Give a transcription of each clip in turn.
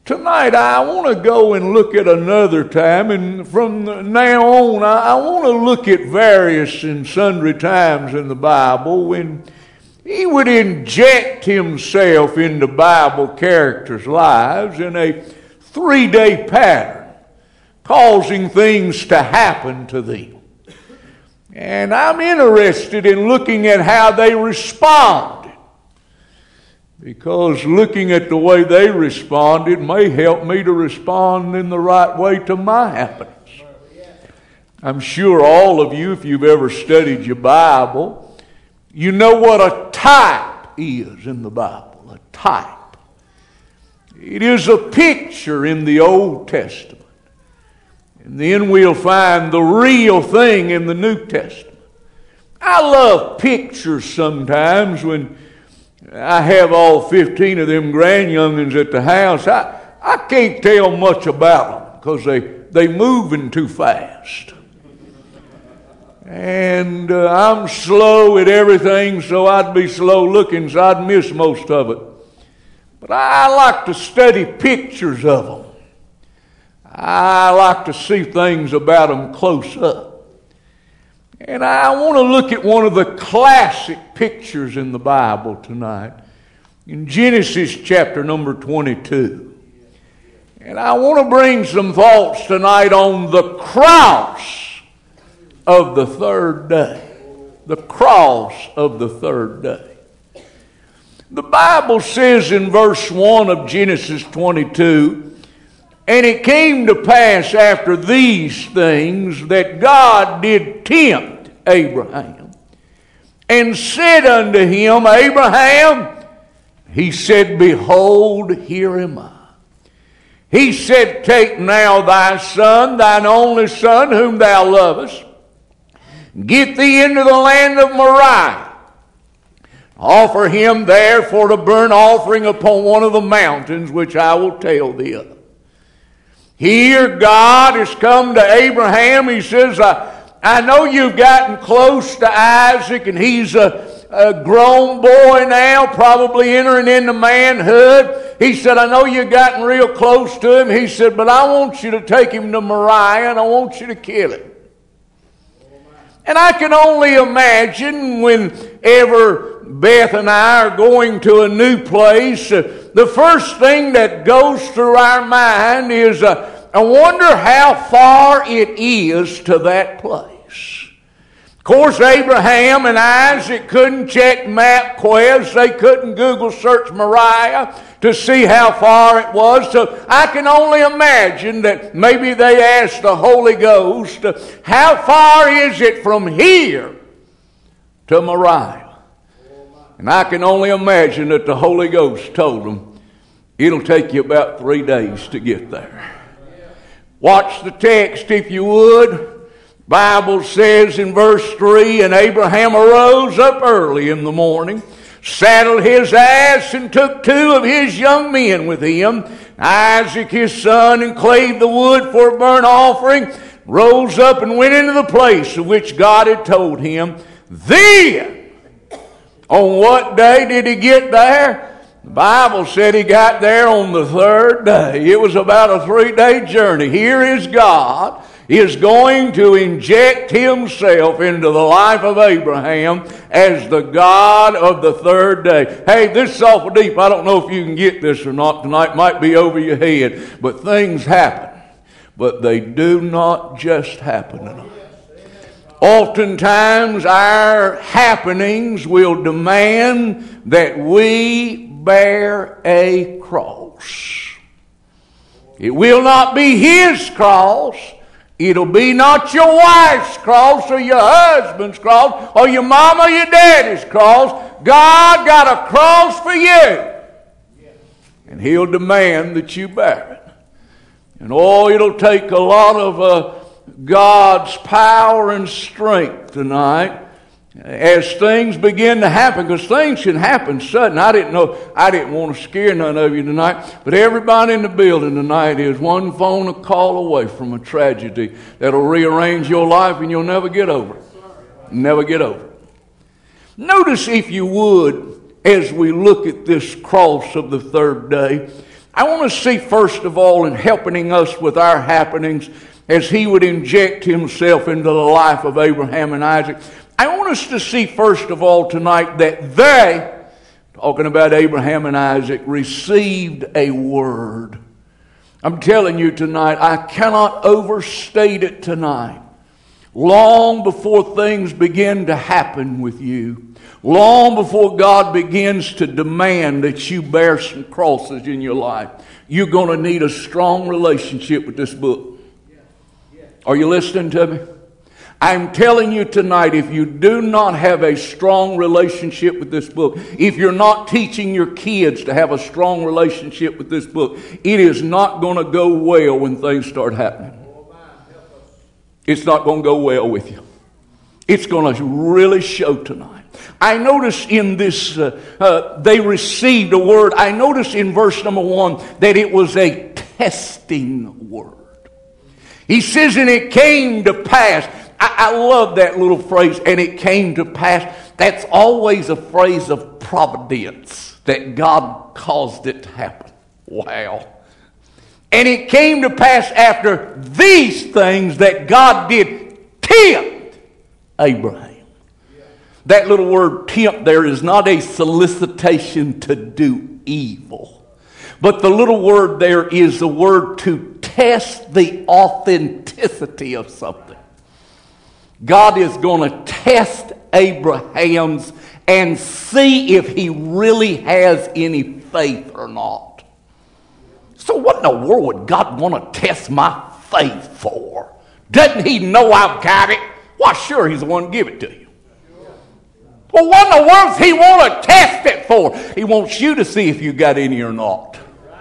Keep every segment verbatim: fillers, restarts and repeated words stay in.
Tonight I want to go and look at another time, and from now on I, I want to look at various and sundry times in the Bible when he would inject himself into Bible characters' lives in a three-day pattern, causing things to happen to them. And I'm interested in looking at how they responded, because looking at the way they responded may help me to respond in the right way to my happenings. I'm sure all of you, if you've ever studied your Bible, you know what a type is in the Bible. A type. It is a picture in the Old Testament. And then we'll find the real thing in the New Testament. I love pictures sometimes when I have all fifteen of them grandyoungins at the house. I, I can't tell much about them because they, they moving too fast. And uh, I'm slow at everything, so I'd be slow looking, so I'd miss most of it. But I, I like to study pictures of them. I like to see things about them close up. And I want to look at one of the classic pictures in the Bible tonight, in Genesis chapter number twenty-two. And I want to bring some thoughts tonight on the cross of the third day. The cross of the third day. The Bible says in verse one of Genesis twenty-two, "And it came to pass after these things that God did tempt Abraham, and said unto him, Abraham, he said, Behold, here am I. He said, Take now thy son, thine only son, whom thou lovest, get thee into the land of Moriah. Offer him there for the burnt offering upon one of the mountains which I will tell thee of." Here God has come to Abraham. He says, I, I know you've gotten close to Isaac, and he's a, a grown boy now, probably entering into manhood. He said, I know you've gotten real close to him. He said, but I want you to take him to Moriah, and I want you to kill him. And I can only imagine whenever Beth and I are going to a new place, uh, the first thing that goes through our mind is, uh, I wonder how far it is to that place. Of course, Abraham and Isaac couldn't check MapQuest. They couldn't Google search Moriah to see how far it was. So I can only imagine that maybe they asked the Holy Ghost, how far is it from here to Moriah? And I can only imagine that the Holy Ghost told them, it'll take you about three days to get there. Watch the text if you would. Bible says in verse three, "And Abraham arose up early in the morning, saddled his ass, and took two of his young men with him, Isaac his son, and clave the wood for a burnt offering, rose up and went into the place of which God had told him." Then, on what day did he get there? The Bible said he got there on the third day. It was about a three-day journey. Here is God is going to inject himself into the life of Abraham as the God of the third day. Hey, this is awful deep. I don't know if you can get this or not tonight. Might be over your head. But things happen. But they do not just happen tonight. Oftentimes our happenings will demand that we bear a cross. It will not be his cross. It'll be not your wife's cross or your husband's cross or your mama or your daddy's cross. God got a cross for you. And he'll demand that you bear it. And oh, it'll take a lot of uh, God's power and strength tonight as things begin to happen, because things can happen sudden. I didn't know, I didn't want to scare none of you tonight, but everybody in the building tonight is one phone call away from a tragedy that'll rearrange your life and you'll never get over it. Never get over it. Notice, if you would, as we look at this cross of the third day, I want to see, first of all, in helping us with our happenings, as he would inject himself into the life of Abraham and Isaac, I want us to see, first of all, tonight, that they, talking about Abraham and Isaac, received a word. I'm telling you tonight, I cannot overstate it tonight. Long before things begin to happen with you, long before God begins to demand that you bear some crosses in your life, you're going to need a strong relationship with this book. Are you listening to me? I'm telling you tonight, if you do not have a strong relationship with this book, if you're not teaching your kids to have a strong relationship with this book, it is not going to go well when things start happening. It's not going to go well with you. It's going to really show tonight. I notice in this, uh, uh, they received a word. I notice in verse number one that it was a testing word. He says, and it came to pass. I, I love that little phrase, and it came to pass. That's always a phrase of providence, that God caused it to happen. Wow. And it came to pass after these things that God did tempt Abraham. That little word tempt there is not a solicitation to do evil. But the little word there is the word to test the authenticity of something. God is going to test Abraham's and see if he really has any faith or not. So what in the world would God want to test my faith for? Doesn't he know I've got it? Why, sure, he's the one to give it to you. Well, what in the world does he want to test it for? He wants you to see if you got any or not.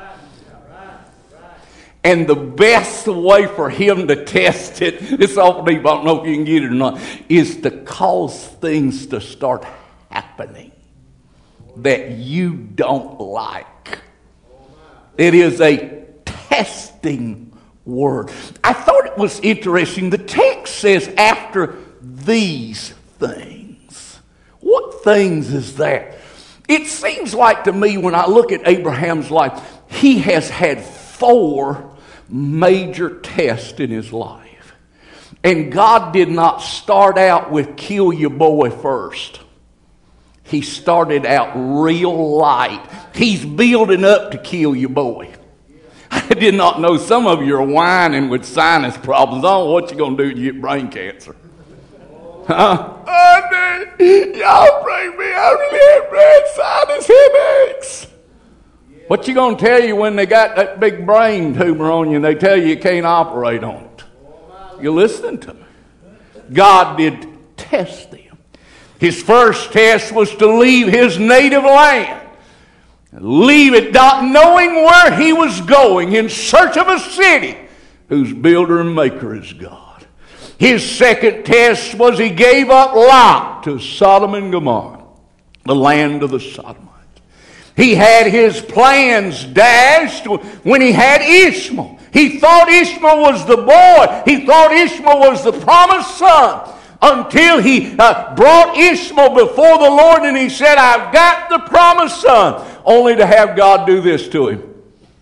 And the best way for him to test it, it's awful deep, I don't know if you can get it or not, is to cause things to start happening that you don't like. It is a testing word. I thought it was interesting. The text says, after these things. What things is that? It seems like to me, when I look at Abraham's life, he has had four major tests in his life. And God did not start out with kill your boy first. He started out real light. He's building up to kill your boy. I did not know some of you are whining with sinus problems. I don't know what you're going to do to get brain cancer. Huh? Oh, y'all bring me. I really have bad sinus headaches. What you going to tell you when they got that big brain tumor on you and they tell you you can't operate on it? You're listening to me. God did test them. His first test was to leave his native land. Leave it not knowing where he was going, in search of a city whose builder and maker is God. His second test was he gave up Lot to Sodom and Gomorrah, the land of the Sodomites. He had his plans dashed when he had Ishmael. He thought Ishmael was the boy. He thought Ishmael was the promised son. Until he uh, brought Ishmael before the Lord and he said, I've got the promised son. Only to have God do this to him.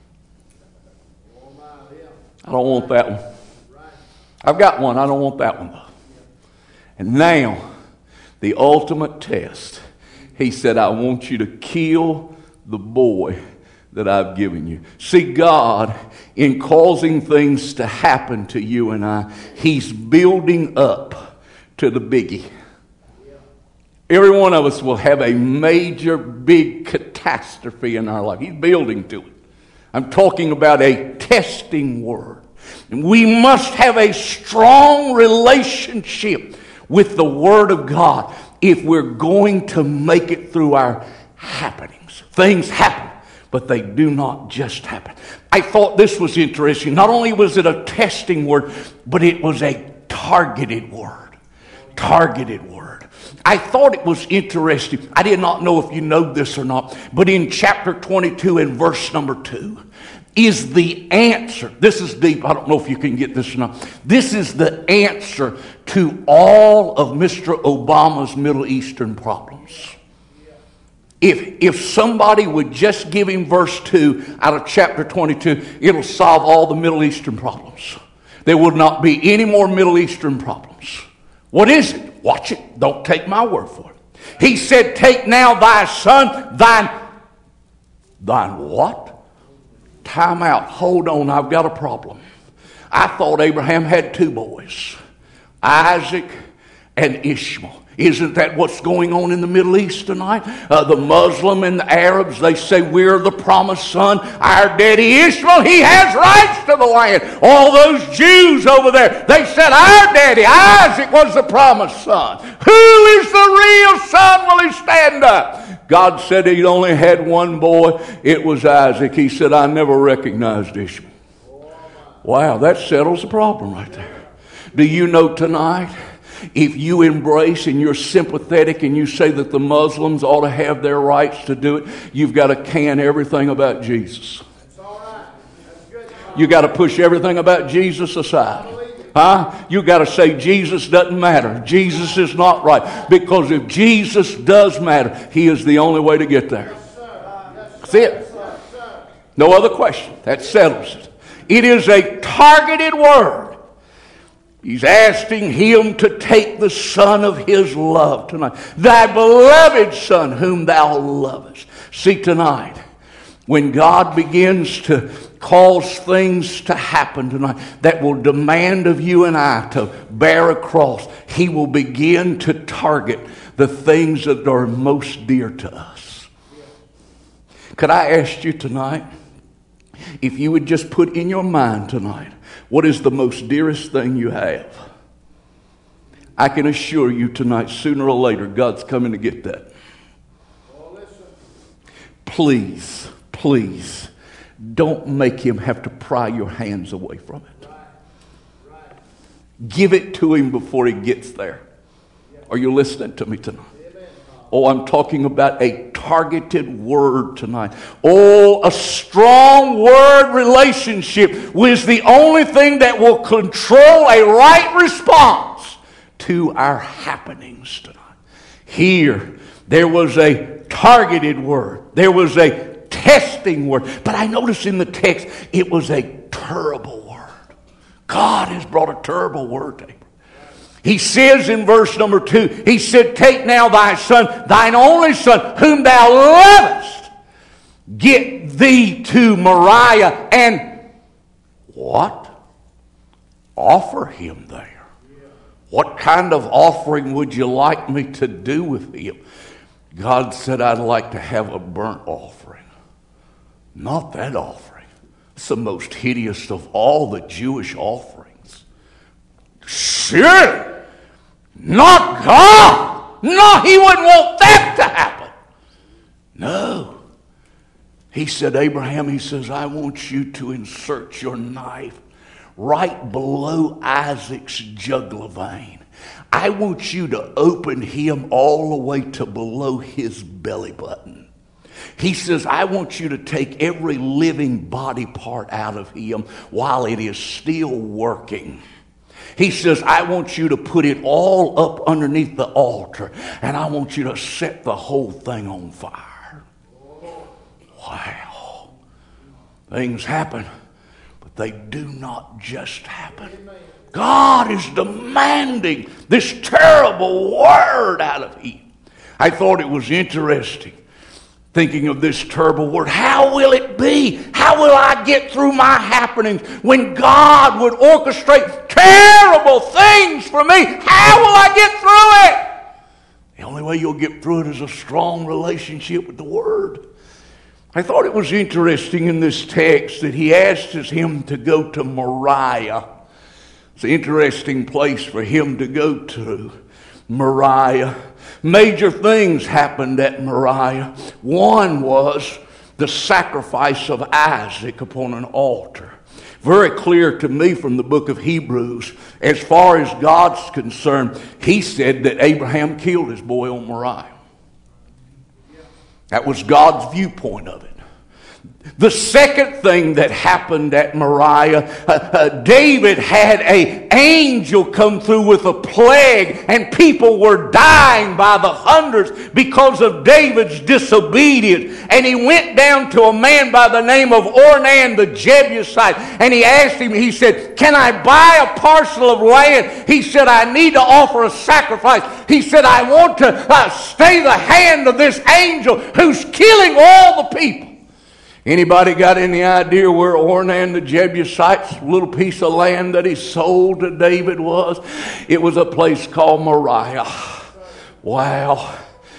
I don't want that one. I've got one. I don't want that one though. And now, the ultimate test. He said, I want you to kill the boy that I've given you. See, God, in causing things to happen to you and I, he's building up to the biggie. Every one of us will have a major, big catastrophe in our life. He's building to it. I'm talking about a testing word. And we must have a strong relationship with the Word of God if we're going to make it through our happenings. Things happen, but they do not just happen. I thought this was interesting. Not only was it a testing word, but it was a targeted word. Targeted word. I thought it was interesting. I did not know if you know this or not, but in chapter twenty-two and verse number two is the answer. This is deep. I don't know if you can get this or not. This is the answer to all of Mister Obama's Middle Eastern problems. If, if somebody would just give him verse two out of chapter twenty-two, it'll solve all the Middle Eastern problems. There would not be any more Middle Eastern problems. What is it? Watch it. Don't take my word for it. He said, take now thy son, thine, thine what? Time out. Hold on, I've got a problem. I thought Abraham had two boys, Isaac and Ishmael. Isn't that what's going on in the Middle East tonight? Uh, the Muslim and the Arabs, they say we're the promised son. Our daddy Ishmael, he has rights to the land. All those Jews over there, they said our daddy Isaac was the promised son. Who is the real son? Will he stand up? God said he only had one boy. It was Isaac. He said, I never recognized Ishmael. Wow, that settles the problem right there. Do you know tonight, if you embrace and you're sympathetic and you say that the Muslims ought to have their rights to do it, you've got to can everything about Jesus. You've got to push everything about Jesus aside. Huh? You've got to say Jesus doesn't matter. Jesus is not right. Because if Jesus does matter, he is the only way to get there. That's it. No other question. That settles it. It is a targeted word. He's asking him to take the son of his love tonight. Thy beloved son whom thou lovest. See, tonight, when God begins to cause things to happen tonight that will demand of you and I to bear a cross, he will begin to target the things that are most dear to us. Could I ask you tonight, if you would just put in your mind tonight, what is the most dearest thing you have? I can assure you tonight, sooner or later, God's coming to get that. Please, please, don't make him have to pry your hands away from it. Give it to him before he gets there. Are you listening to me tonight? Oh, I'm talking about a targeted word tonight. Oh, a strong word relationship is the only thing that will control a right response to our happenings tonight. Here, there was a targeted word. There was a testing word. But I noticed in the text, it was a terrible word. God has brought a terrible word to him. He says in verse number two, he said, take now thy son, thine only son, whom thou lovest, get thee to Moriah, and what? Offer him there. What kind of offering would you like me to do with him? God said, I'd like to have a burnt offering. Not that offering. It's the most hideous of all the Jewish offerings. Surely not God. No, he wouldn't want that to happen. No. He said, Abraham, he says, I want you to insert your knife right below Isaac's jugular vein. I want you to open him all the way to below his belly button. He says, I want you to take every living body part out of him while it is still working. He says, I want you to put it all up underneath the altar, and I want you to set the whole thing on fire. Wow. Things happen, but they do not just happen. God is demanding this terrible word out of him. I thought it was interesting. Thinking of this terrible word, how will it be? How will I get through my happenings when God would orchestrate terrible things for me? How will I get through it? The only way you'll get through it is a strong relationship with the Word. I thought it was interesting in this text that he asks him to go to Moriah. It's an interesting place for him to go to, Moriah. Major things happened at Moriah. One was the sacrifice of Isaac upon an altar. Very clear to me from the book of Hebrews, as far as God's concerned, he said that Abraham killed his boy on Moriah. That was God's viewpoint of it. The second thing that happened at Moriah, uh, uh, David had an angel come through with a plague, and people were dying by the hundreds because of David's disobedience. And he went down to a man by the name of Ornan the Jebusite, and he asked him, he said, "Can I buy a parcel of land?" He said, "I need to offer a sacrifice." He said, "I want to uh, stay the hand of this angel who's killing all the people." Anybody got any idea where Ornan the Jebusite's little piece of land that he sold to David was? It was a place called Moriah. Wow.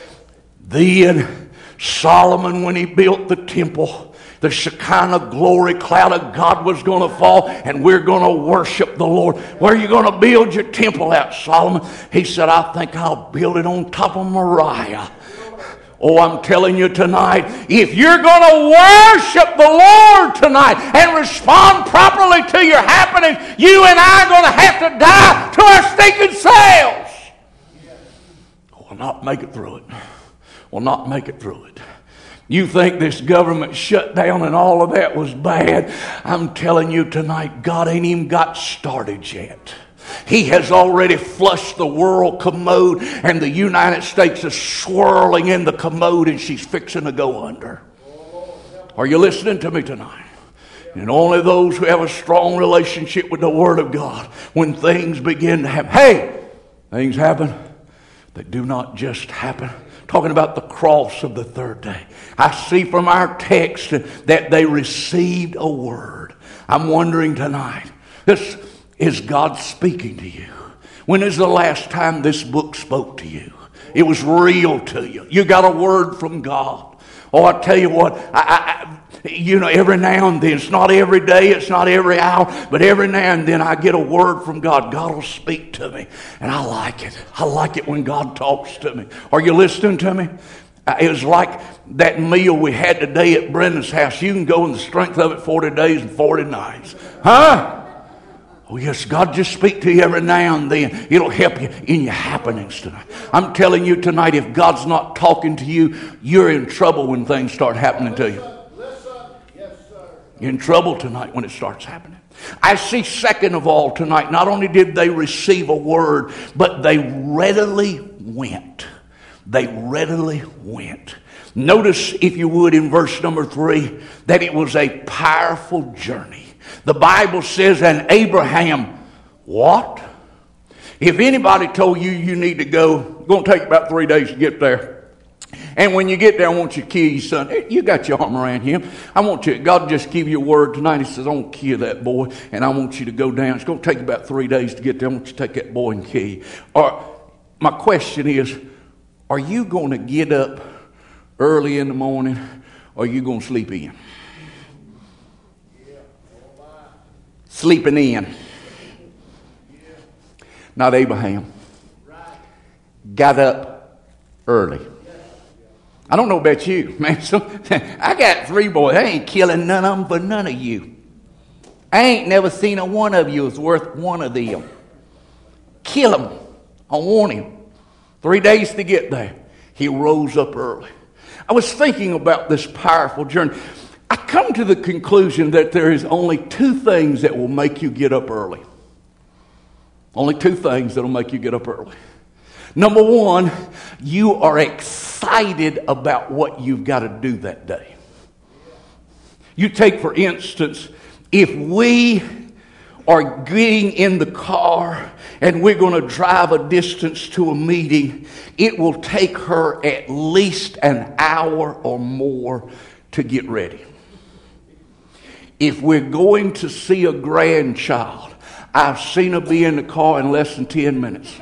Then Solomon, when he built the temple, the Shekinah glory cloud of God was going to fall, and we're going to worship the Lord. Where are you going to build your temple at, Solomon? He said, "I think I'll build it on top of Moriah." Oh, I'm telling you tonight, if you're going to worship the Lord tonight and respond properly to your happenings, you and I are going to have to die to our stinking selves. We'll not make it through it. We'll not make it through it. You think this government shutdown and all of that was bad? I'm telling you tonight, God ain't even got started yet. He has already flushed the world commode, and the United States is swirling in the commode, and she's fixing to go under. Are you listening to me tonight? And only those who have a strong relationship with the Word of God, when things begin to happen, hey, things happen that do not just happen. Talking about the cross of the third day. I see from our text that they received a word. I'm wondering tonight, this is God speaking to you? When is the last time this book spoke to you? It was real to you. You got a word from God. Oh, I tell you what, I, I, you know, every now and then, it's not every day, it's not every hour, but every now and then I get a word from God. God will speak to me, and I like it. I like it when God talks to me. Are you listening to me? It was like that meal we had today at Brenda's house. You can go in the strength of it forty days and forty nights. Huh? Oh, yes, God just speak to you every now and then. It'll help you in your happenings tonight. I'm telling you tonight, if God's not talking to you, you're in trouble when things start happening to you. You're in trouble tonight when it starts happening. I see, second of all, tonight, not only did they receive a word, but they readily went. They readily went. Notice, if you would, in verse number three, that it was a powerful journey. The Bible says, and Abraham, what? If anybody told you you need to go, it's going to take about three days to get there. And when you get there, I want you to kill your son. You got your arm around him. I want you, God just give you a word tonight. He says, I want to kill that boy, and I want you to go down. It's going to take about three days to get there. I want you to take that boy and kill you. Or, my question is, are you going to get up early in the morning, or are you going to sleep in? Sleeping in. Not Abraham. Got up early. I don't know about you, man. So, I got three boys. I ain't killing none of them for none of you. I ain't never seen a one of you is worth one of them. Kill him. I want him. Three days to get there. He rose up early. I was thinking about this powerful journey. I come to the conclusion that there is only two things that will make you get up early. Only two things that will make you get up early. Number one, you are excited about what you've got to do that day. You take, for instance, if we are getting in the car and we're going to drive a distance to a meeting, it will take her at least an hour or more to get ready. If we're going to see a grandchild, I've seen her be in the car in less than ten minutes.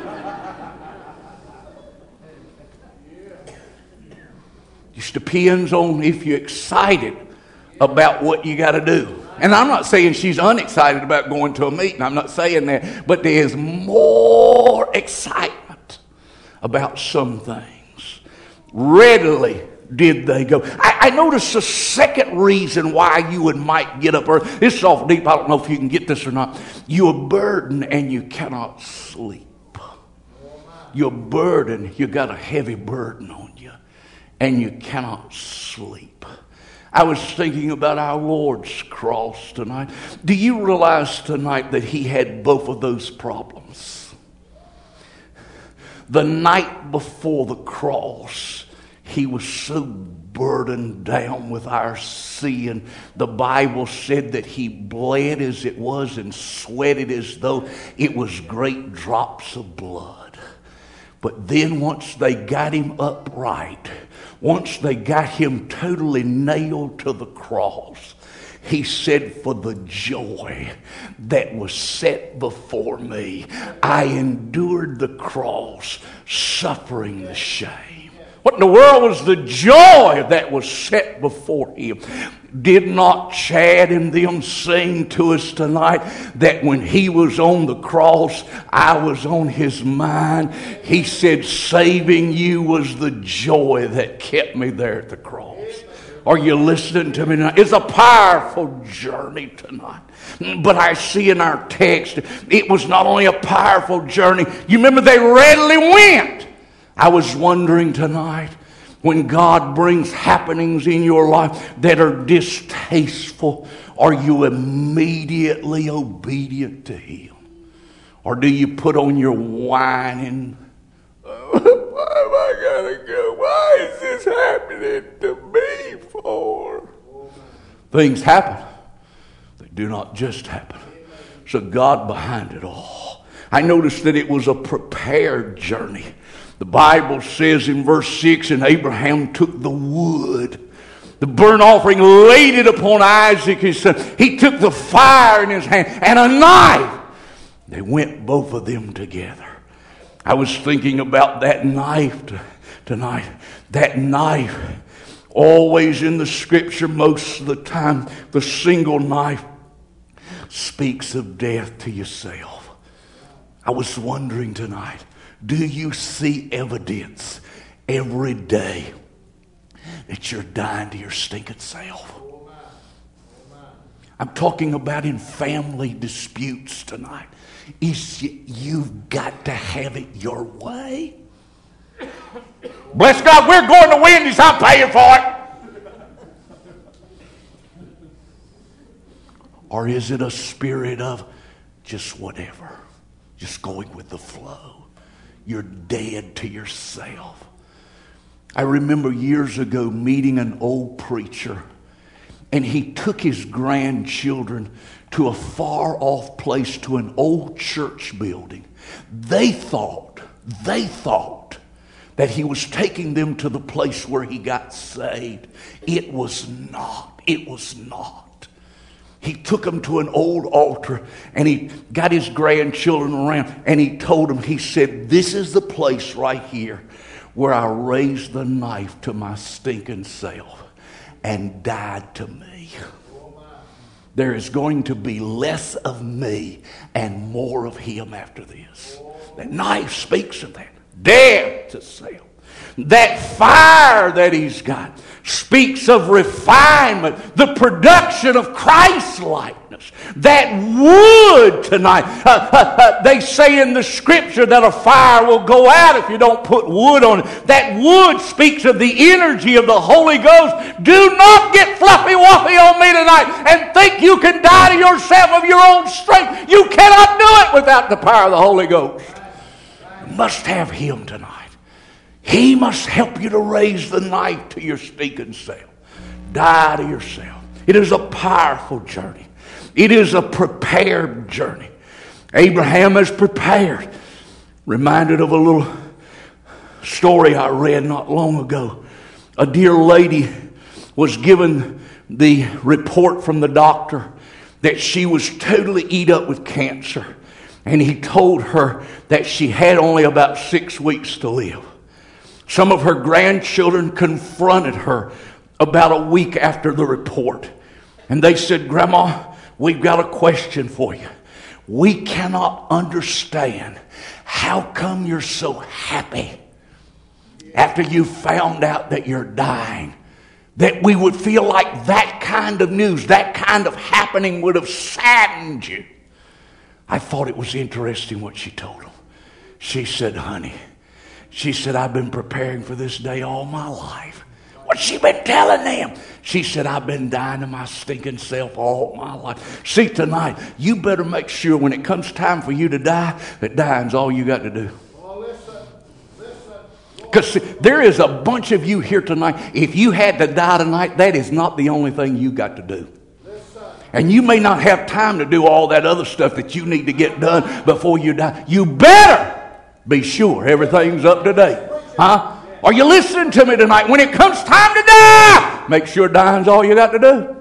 Just depends on if you're excited about what you got to do. And I'm not saying she's unexcited about going to a meeting. I'm not saying that. But there's more excitement about some things. Readily did they go. I, I noticed a second reason why you would might get up early. This is awful deep. I don't know if you can get this or not. You're burdened and you cannot sleep. You're burdened. You got a heavy burden on you. And you cannot sleep. I was thinking about our Lord's cross tonight. Do you realize tonight that he had both of those problems? The night before the cross, he was so burdened down with our sin. The Bible said that he bled as it was and sweated as though it was great drops of blood. But then once they got him upright, once they got him totally nailed to the cross, he said, for the joy that was set before me, I endured the cross, suffering the shame. What in the world was the joy that was set before him? Did not Chad and them sing to us tonight that when he was on the cross, I was on his mind? He said, saving you was the joy that kept me there at the cross. Are you listening to me now? It's a powerful journey tonight. But I see in our text, it was not only a powerful journey. You remember they readily went. I was wondering tonight, when God brings happenings in your life that are distasteful, are you immediately obedient to him? Or do you put on your whining, oh, why have I got to go? Why is this happening to me for? Things happen. They do not just happen. There's a God behind it all. I noticed that it was a prepared journey. The Bible says in verse six, and Abraham took the wood, the burnt offering, laid it upon Isaac his son. He took the fire in his hand and a knife. They went both of them together. I was thinking about that knife t- tonight. That knife, always in the scripture, most of the time, the single knife speaks of death to yourself. I was wondering tonight, do you see evidence every day that you're dying to your stinking self? I'm talking about in family disputes tonight. Is you, you've got to have it your way. Bless God, we're going to Wendy's. I'm paying for it. Or is it a spirit of just whatever, just going with the flow? You're dead to yourself. I remember years ago meeting an old preacher, and he took his grandchildren to a far off place, to an old church building. They thought, they thought that he was taking them to the place where he got saved. It was not. It was not. He took them to an old altar, and he got his grandchildren around, and he told them, he said, this is the place right here where I raised the knife to my stinking self and died to me. There is going to be less of me and more of him after this. That knife speaks of that. Death to self. That fire that he's got speaks of refinement, the production of Christ-likeness. That wood tonight, uh, uh, uh, they say in the scripture that a fire will go out if you don't put wood on it. That wood speaks of the energy of the Holy Ghost. Do not get fluffy-wuffy on me tonight and think you can die to yourself of your own strength. You cannot do it without the power of the Holy Ghost. You must have him tonight. He must help you to raise the knife to your stinking self. Die to yourself. It is a powerful journey. It is a prepared journey. Abraham is prepared. Reminded of a little story I read not long ago. A dear lady was given the report from the doctor that she was totally eat up with cancer. And he told her that she had only about six weeks to live. Some of her grandchildren confronted her about a week after the report. And they said, Grandma, we've got a question for you. We cannot understand how come you're so happy after you found out that you're dying, that we would feel like that kind of news, that kind of happening would have saddened you. I thought it was interesting what she told them. She said, honey, she said, I've been preparing for this day all my life. What's she been telling them? She said, I've been dying to my stinking self all my life. See, tonight, you better make sure when it comes time for you to die, that dying's all you got to do. Because there is a bunch of you here tonight. If you had to die tonight, that is not the only thing you got to do. And you may not have time to do all that other stuff that you need to get done before you die. You better be sure everything's up to date. Huh? Are you listening to me tonight? When it comes time to die, make sure dying's all you got to do.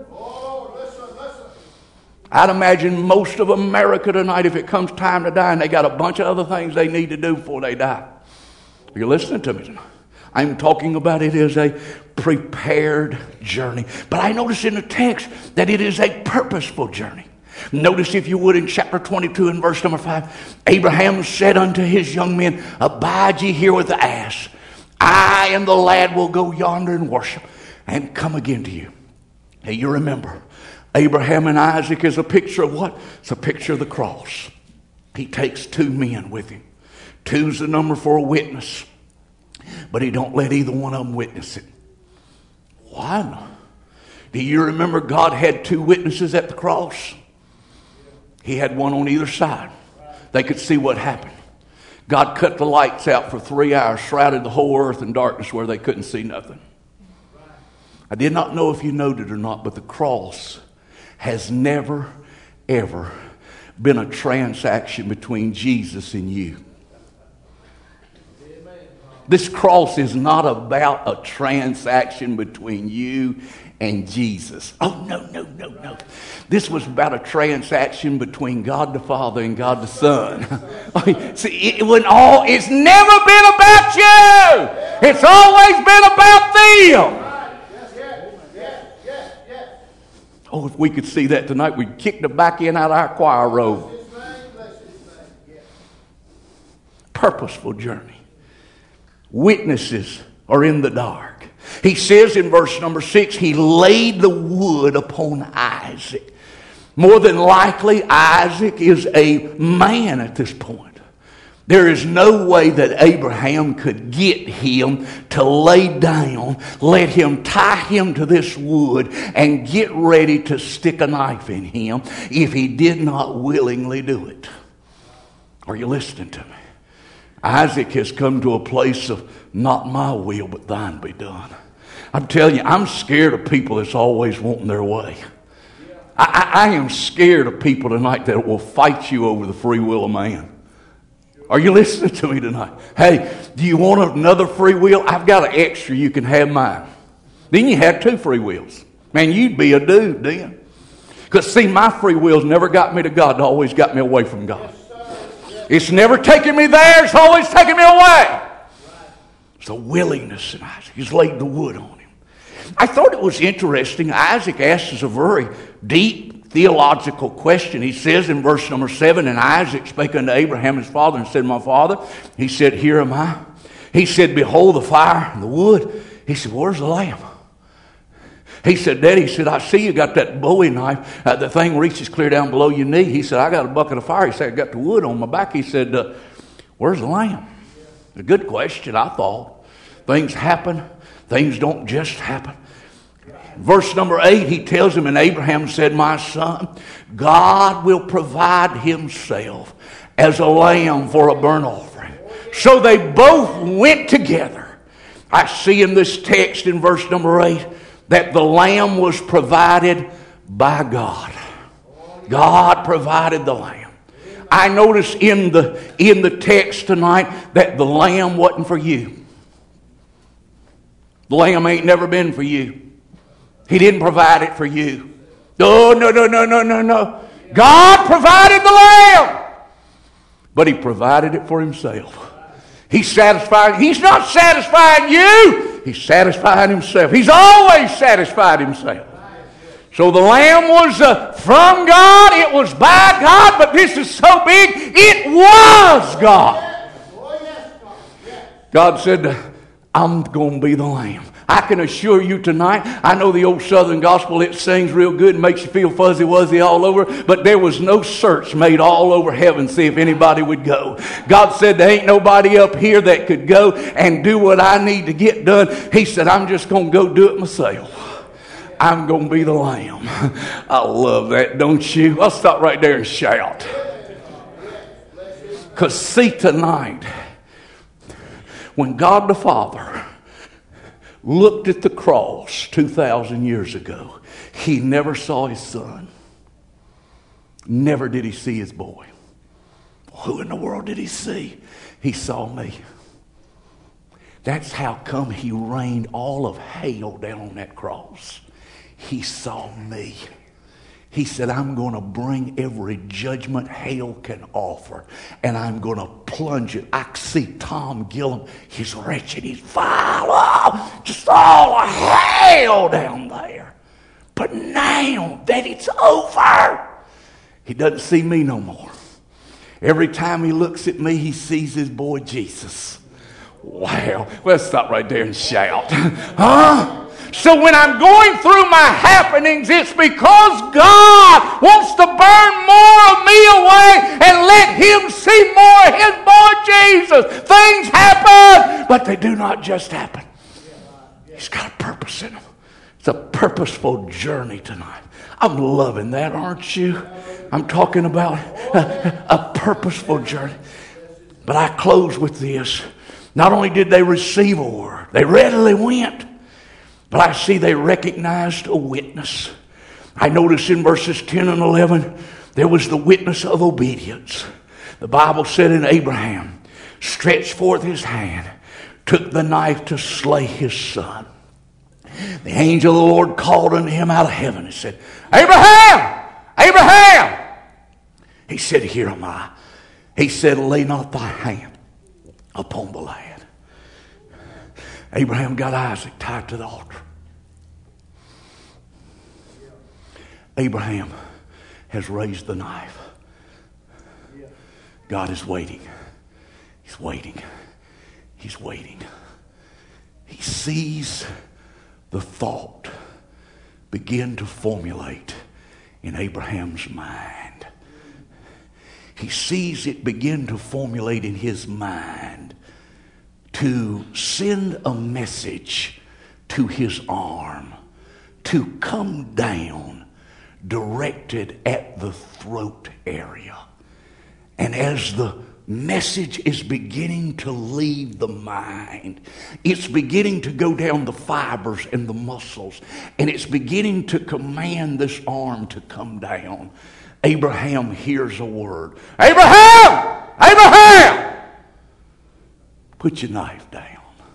I'd imagine most of America tonight, if it comes time to die, and they got a bunch of other things they need to do before they die. Are you listening to me tonight? I'm talking about it as a prepared journey. But I notice in the text that it is a purposeful journey. Notice, if you would, in chapter twenty-two and verse number five, Abraham said unto his young men, Abide ye here with the ass. I and the lad will go yonder and worship and come again to you. Now you remember, Abraham and Isaac is a picture of what? It's a picture of the cross. He takes two men with him. Two's the number for a witness. But he don't let either one of them witness it. Why? Do you remember God had two witnesses at the cross? He had one on either side. They could see what happened. God cut the lights out for three hours, shrouded the whole earth in darkness where they couldn't see nothing. I did not know if you noted or not, but the cross has never, ever been a transaction between Jesus and you. This cross is not about a transaction between you and Jesus. Oh, no, no, no, no. This was about a transaction between God the Father and God the Son. See, it, when all, it's never been about you. It's always been about them. Oh, if we could see that tonight, we'd kick the back end out of our choir robe. Purposeful journey. Witnesses are in the dark. He says in verse number six, he laid the wood upon Isaac. More than likely, Isaac is a man at this point. There is no way that Abraham could get him to lay down, let him tie him to this wood, and get ready to stick a knife in him if he did not willingly do it. Are you listening to me? Isaac has come to a place of not my will, but thine be done. I'm telling you, I'm scared of people that's always wanting their way. I, I, I am scared of people tonight that will fight you over the free will of man. Are you listening to me tonight? Hey, do you want another free will? I've got an extra, you can have mine. Then you had two free wills. Man, you'd be a dude then. Because see, my free will's never got me to God, it always got me away from God. It's never taken me there, it's always taken me away. It's a willingness in Isaac. He's laid the wood on him. I thought it was interesting. Isaac asks us a very deep theological question. He says in verse number seven, and Isaac spake unto Abraham his father and said, My father. He said, Here am I. He said, Behold the fire and the wood. He said, Where's the lamb? He said, Daddy, he said, I see you got that Bowie knife. Uh, the thing reaches clear down below your knee. He said, I got a bucket of fire. He said, I got the wood on my back. He said, uh, where's the lamb? A good question, I thought. Things happen. Things don't just happen. Verse number eight, he tells him, and Abraham said, My son, God will provide himself as a lamb for a burnt offering. So they both went together. I see in this text in verse number eight, that the lamb was provided by God. God provided the lamb. I notice in the in the text tonight that the lamb wasn't for you. The lamb ain't never been for you. He didn't provide it for you. No, no, no, no, no, no, no. God provided the lamb. But he provided it for himself. He's satisfied. He's not satisfying you. He's satisfying himself. He's always satisfied himself. So the lamb was uh, from God. It was by God. But this is so big. It was God. God said, I'm going to be the lamb. I can assure you tonight, I know the old Southern gospel, it sings real good and makes you feel fuzzy-wuzzy all over, but there was no search made all over heaven to see if anybody would go. God said there ain't nobody up here that could go and do what I need to get done. He said, I'm just going to go do it myself. I'm going to be the lamb. I love that, don't you? I'll stop right there and shout. Because see, tonight, when God the Father looked at the cross two thousand years ago, he never saw his son. Never did he see his boy. Who in the world did he see? He saw me. That's how come he rained all of hell down on that cross. He saw me. He said, I'm going to bring every judgment hell can offer, and I'm going to plunge it. I can see Tom Gillum. He's wretched. He's vile. Oh, just all of hell down there. But now that it's over, he doesn't see me no more. Every time he looks at me, he sees his boy Jesus. Wow. Well, stop right there and shout. Huh? So when I'm going through my happenings, it's because God wants to burn more of me away and let him see more of his boy Jesus. Things happen, but they do not just happen. He's got a purpose in them. It's a purposeful journey tonight. I'm loving that, aren't you? I'm talking about a, a purposeful journey. But I close with this. Not only did they receive a word, they readily went. But I see they recognized a witness. I notice in verses ten and eleven, there was the witness of obedience. The Bible said in Abraham, stretched forth his hand, took the knife to slay his son. The angel of the Lord called unto him out of heaven and said, Abraham! Abraham! He said, here am I. He said, lay not thy hand upon the lad. Abraham got Isaac tied to the altar. Abraham has raised the knife. God is waiting. He's waiting. He's waiting. He sees the thought begin to formulate in Abraham's mind. He sees it begin to formulate in his mind to send a message to his arm to come down directed at the throat area. And as the message is beginning to leave the mind, it's beginning to go down the fibers and the muscles, and it's beginning to command this arm to come down. Abraham hears a word. Abraham! Abraham! Put your knife down.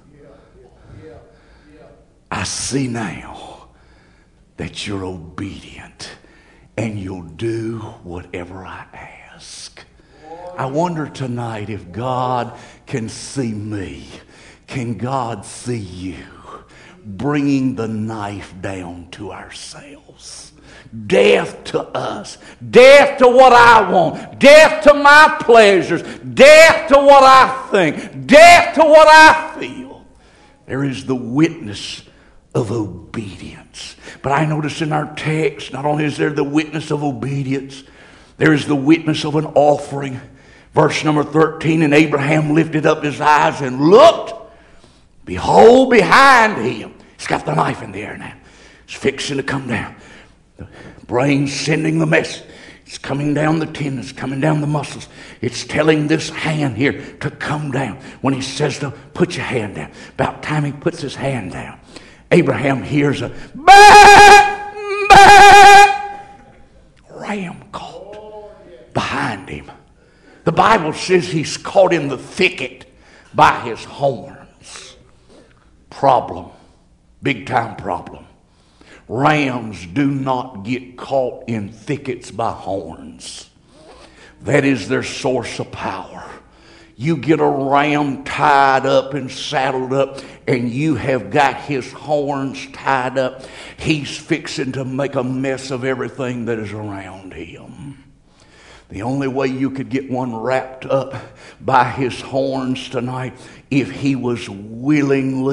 I see now that you're obedient and you'll do whatever I ask. I wonder tonight if God can see me. Can God see you bringing the knife down to ourselves? Death to us. Death to what I want. Death to my pleasures. Death to what I think. Death to what I feel. There is the witness of obedience. But I notice in our text, not only is there the witness of obedience, there is the witness of an offering. Verse number thirteen, and Abraham lifted up his eyes and looked. Behold, behind him. He's got the knife in the air now. It's fixing to come down. The brain's sending the message. It's coming down the tendons, coming down the muscles. It's telling this hand here to come down. When he says to put your hand down, about time he puts his hand down, Abraham hears a bah, bah, ram caught behind him. The Bible says he's caught in the thicket by his horns. Problem. Big time problem. Rams do not get caught in thickets by horns. That is their source of power. You get a ram tied up and saddled up, and you have got his horns tied up. He's fixing to make a mess of everything that is around him. The only way you could get one wrapped up by his horns tonight, if he was willingly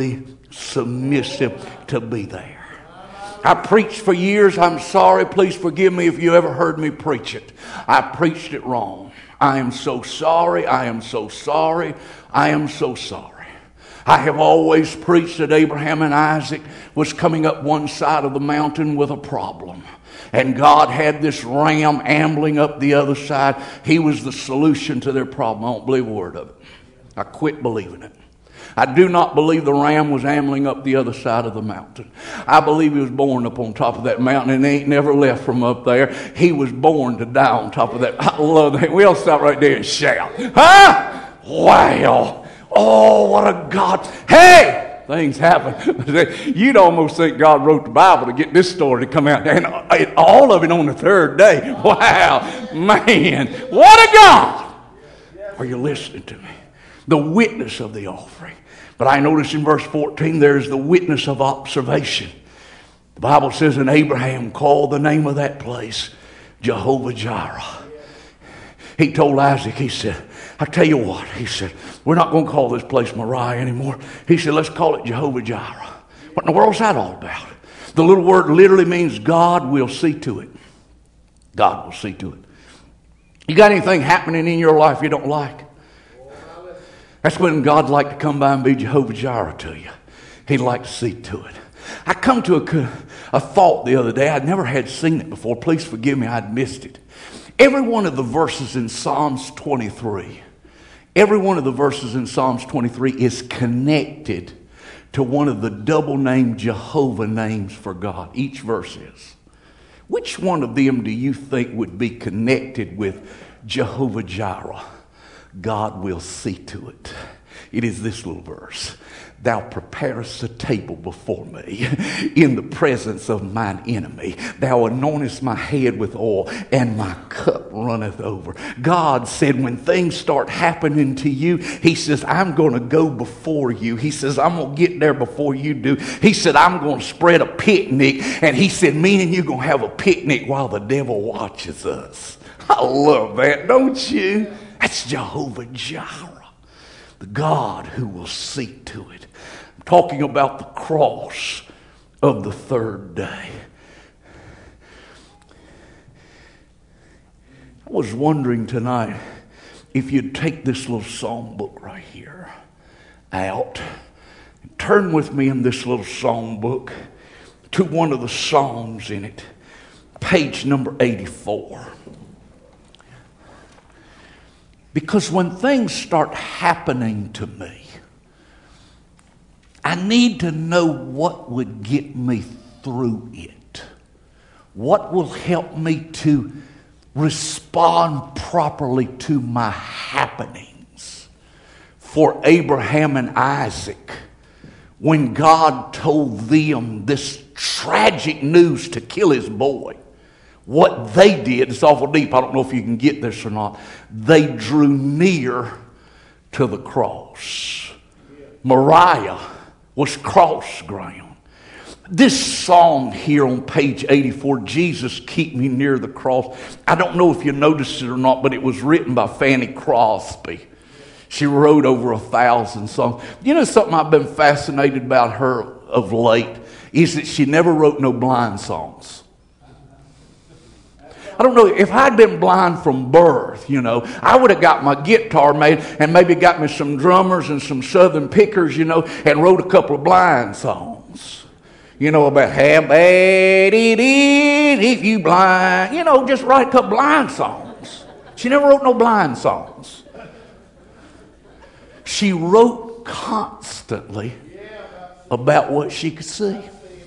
submissive to be there. I preached for years. I'm sorry. Please forgive me if you ever heard me preach it. I preached it wrong. I am so sorry. I am so sorry. I am so sorry. I have always preached that Abraham and Isaac was coming up one side of the mountain with a problem. And God had this ram ambling up the other side. He was the solution to their problem. I don't believe a word of it. I quit believing it. I do not believe the ram was ambling up the other side of the mountain. I believe he was born up on top of that mountain and he ain't never left from up there. He was born to die on top of that. I love that. We'll stop right there and shout. Huh? Wow. Oh, what a God. Hey! Things happen. You'd almost think God wrote the Bible to get this story to come out. And all of it on the third day. Wow. Man. What a God. Are you listening to me? The witness of the offering. But I notice in verse fourteen there's the witness of observation. The Bible says, and Abraham called the name of that place Jehovah Jireh. He told Isaac, he said, I tell you what, he said, we're not going to call this place Moriah anymore. He said, let's call it Jehovah Jireh. What in the world's that all about? The little word literally means God will see to it. God will see to it. You got anything happening in your life you don't like? That's when God'd like to come by and be Jehovah Jireh to you. He'd like to see to it. I come to a, a thought the other day. I'd never had seen it before. Please forgive me, I'd missed it. Every one of the verses in Psalms twenty-three, every one of the verses in Psalms twenty-three is connected to one of the double-named Jehovah names for God. Each verse is. Which one of them do you think would be connected with Jehovah Jireh? God will see to it. It is this little verse. Thou preparest a table before me in the presence of mine enemy. Thou anointest my head with oil, and my cup runneth over. God said when things start happening to you, he says, I'm going to go before you. He says, I'm going to get there before you do. He said, I'm going to spread a picnic. And he said, me and you going to have a picnic while the devil watches us. I love that, don't you? That's Jehovah Jireh. The God who will see to it. I'm talking about the cross of the third day. I was wondering tonight if you'd take this little song book right here out and turn with me in this little song book to one of the songs in it, page number eighty-four. Because when things start happening to me, I need to know what would get me through it. What will help me to respond properly to my happenings. For Abraham and Isaac, when God told them this tragic news to kill his boy, what they did, it's awful deep, I don't know if you can get this or not, they drew near to the cross. Moriah was cross ground. This song here on page eighty-four, Jesus Keep Me Near the Cross, I don't know if you noticed it or not, but it was written by Fanny Crosby. She wrote over a thousand songs. You know something I've been fascinated about her of late is that she never wrote no blind songs. I don't know, if I'd been blind from birth, you know, I would have got my guitar made and maybe got me some drummers and some southern pickers, you know, and wrote a couple of blind songs. You know, about how bad it is if you blind. You know, just write a couple blind songs. She never wrote no blind songs. She wrote constantly about what she could see.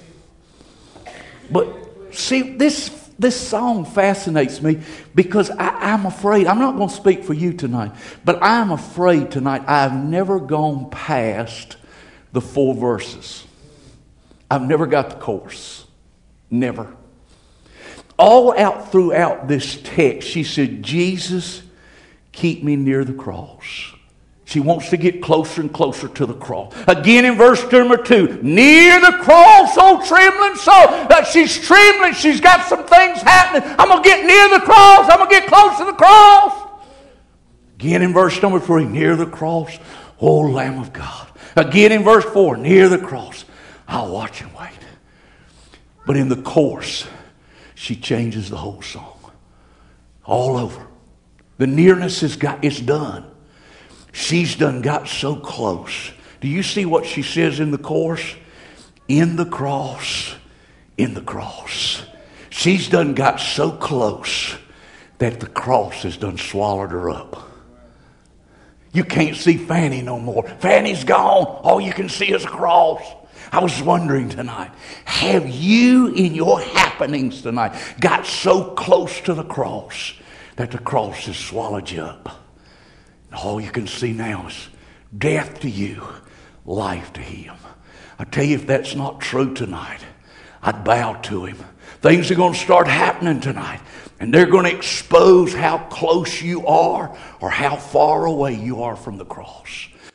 But see, this This song fascinates me because I, I'm afraid, I'm not going to speak for you tonight, but I'm afraid tonight I've never gone past the four verses. I've never got the chorus. Never. All out throughout this text, she said, Jesus, keep me near the cross. She wants to get closer and closer to the cross. Again in verse number two, near the cross, oh trembling soul. That she's trembling. She's got some things happening. I'm going to get near the cross. I'm going to get close to the cross. Again in verse number three, near the cross, oh Lamb of God. Again in verse four, near the cross. I'll watch and wait. But in the chorus, she changes the whole song. All over. The nearness is got, it's done. She's done got so close. Do you see what she says in the chorus? In the cross, in the cross. She's done got so close that the cross has done swallowed her up. You can't see Fanny no more. Fanny's gone. All you can see is a cross. I was wondering tonight, have you in your happenings tonight got so close to the cross that the cross has swallowed you up? And all you can see now is death to you, life to him. I tell you, if that's not true tonight, I'd bow to him. Things are going to start happening tonight, and they're going to expose how close you are or how far away you are from the cross.